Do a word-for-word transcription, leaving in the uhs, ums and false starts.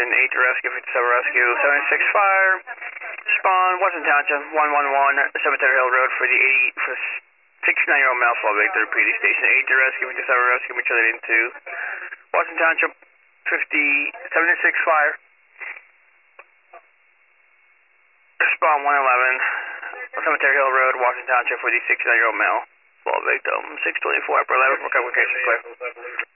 engine, eight to rescue, fifty-seven rescue, seventy-six fire. Spawn, Washington Township, one one one, Cemetery Hill Road for the eighty, for sixty-nine-year-old male fall victim, P D station, eight to rescue, fifty-seven rescue, which are into Washington Township, fifty, seventy-six fire. Spawn one eleven, Cemetery Hill Road, Washington Township for the sixty-nine-year-old male fall victim, six twenty-four, upper eleven, for communications clear.